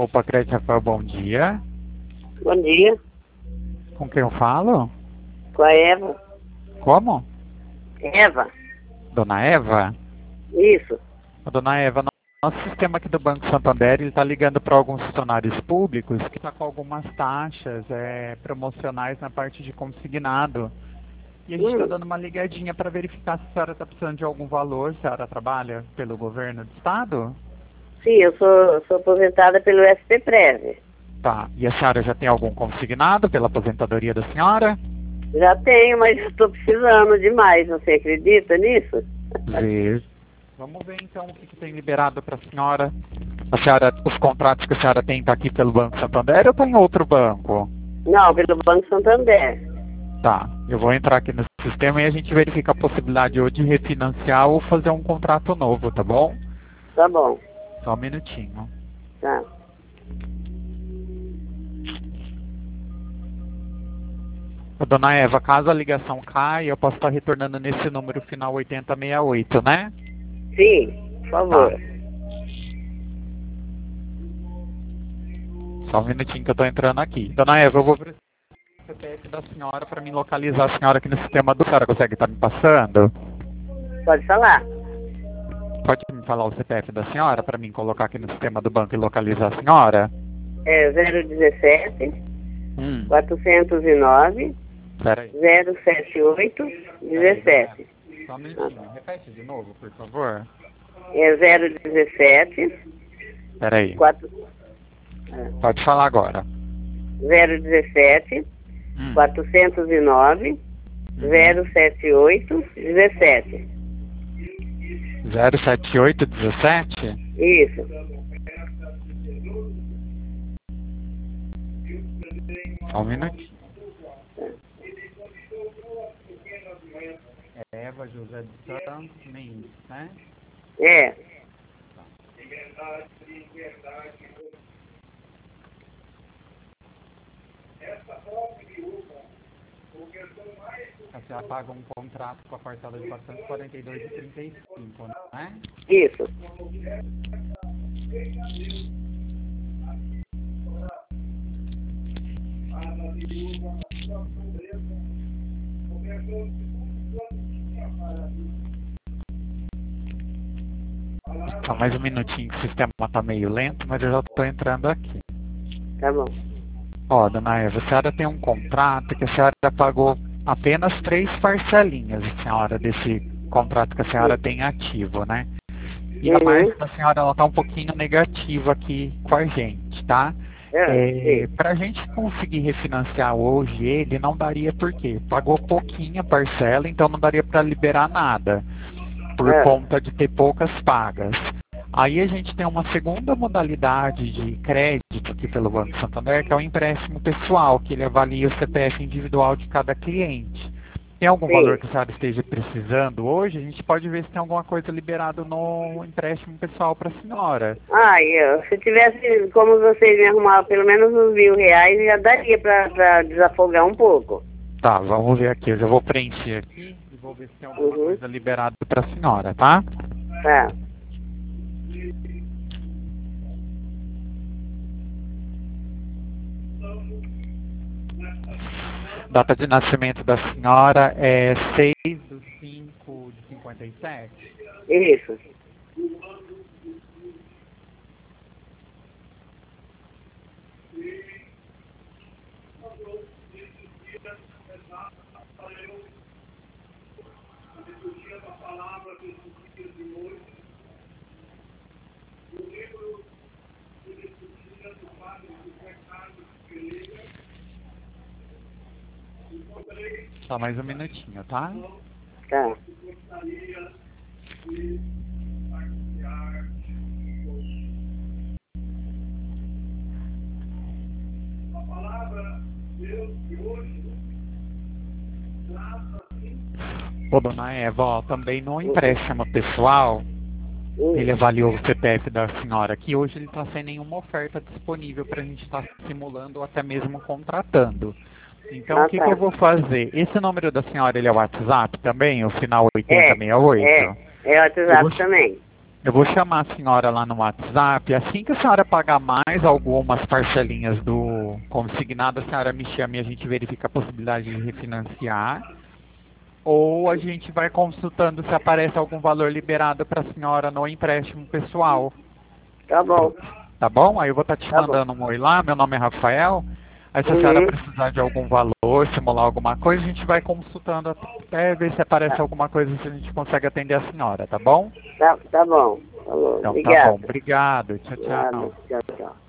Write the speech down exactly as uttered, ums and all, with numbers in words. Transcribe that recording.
Opa, Crédito Rafael, bom dia. Bom dia. Com quem eu falo? Com a Eva. Como? Eva. Dona Eva? Isso. Ô, Dona Eva, no- nosso sistema aqui do Banco Santander, ele está ligando para alguns funcionários públicos que está com algumas taxas é, promocionais na parte de consignado. E a gente está Hum. dando uma ligadinha para verificar se a senhora está precisando de algum valor, se a senhora trabalha pelo governo do estado? Sim, eu sou, sou aposentada pelo S P Prev. Tá. E a senhora já tem algum consignado pela aposentadoria da senhora? Já tenho, mas estou precisando demais. Você acredita nisso? Vejo. Vamos ver então o que, que tem liberado para a senhora. A senhora, os contratos que a senhora tem tá aqui pelo Banco Santander ou tá em outro banco? Não, pelo Banco Santander. Tá, eu vou entrar aqui no sistema e a gente verifica a possibilidade ou de refinanciar ou fazer um contrato novo, tá bom? Tá bom. Só um minutinho. Tá. Ô, Dona Eva, caso a ligação caia, eu posso estar retornando nesse número final oitenta sessenta e oito, né? Sim, por favor. Tá. Só um minutinho que eu tô entrando aqui. Dona Eva, eu vou precisar do C P F da senhora para me localizar a senhora aqui no sistema do... A senhora consegue estar me passando? Pode falar. Pode me falar o C P F da senhora para mim colocar aqui no sistema do banco e localizar a senhora? É zero dezessete, Hum, quatrocentos e nove, peraí. zero setenta e oito, dezessete. Só um minutinho. Repete de novo, por favor. É zero dezessete, Peraí. quatro, Pode falar agora. zero dezessete, Hum. quatrocentos e nove, zero setenta e oito, dezessete. zero sete oito dezessete? Isso. Só um minutinho. É Eva José de Santos Mendes, né? É. A senhora paga um contrato com a parcela de quatrocentos e quarenta e dois reais e trinta e cinco, né? Isso. Só mais um minutinho, que o sistema tá meio lento, mas eu já tô entrando aqui. Tá bom. Ó, Dona Eva, a senhora tem um contrato que a senhora pagou apenas três parcelinhas, a senhora, desse contrato que a senhora tem ativo, né? E a Uhum. margem da senhora, ela tá um pouquinho negativa aqui com a gente, tá? É, É, para a gente conseguir refinanciar hoje ele, não daria por quê? Pagou pouquinha parcela, então não daria para liberar nada, por É. conta de ter poucas pagas. Aí a gente tem uma segunda modalidade de crédito aqui pelo Banco Santander, que é o empréstimo pessoal, que ele avalia o C P F individual de cada cliente. Tem algum Sim. valor que a senhora esteja precisando hoje? A gente pode ver se tem alguma coisa liberada no empréstimo pessoal para a senhora. Ah, eu, se tivesse como vocês me arrumar pelo menos uns mil reais, já daria pra, pra desafogar um pouco. Tá, vamos ver aqui. Eu já vou preencher aqui e vou ver se tem alguma Uhum. coisa liberada para a senhora, tá? Tá. Data de nascimento da senhora é seis de cinco de cinquenta e sete. Isso. Só mais um minutinho, tá? Tá. Ô, dona Eva, ó, também no empréstimo pessoal, Hum. ele avaliou o C P F da senhora, que hoje ele está sem nenhuma oferta disponível para a gente estar simulando ou até mesmo contratando. Então, Ah, o que, tá. que eu vou fazer? Esse número da senhora, ele é o WhatsApp também, o final oitenta sessenta e oito? É, é o Eu WhatsApp vou- também. Eu vou chamar a senhora lá no WhatsApp. Assim que a senhora pagar mais algumas parcelinhas do consignado, a senhora me chama e a gente verifica a possibilidade de refinanciar. Ou a gente vai consultando se aparece algum valor liberado para a senhora no empréstimo pessoal. Tá bom. Tá bom? Aí eu vou estar te Tá mandando um oi lá. Meu nome é Rafael. Aí se a Uhum. senhora precisar de algum valor, simular alguma coisa, a gente vai consultando até ver se aparece Tá. alguma coisa, se a gente consegue atender a senhora, tá bom? Tá, tá bom. Tá bom. Então Obrigada. tá bom. Obrigado. Tchau, Nada. tchau. Tchau, tchau.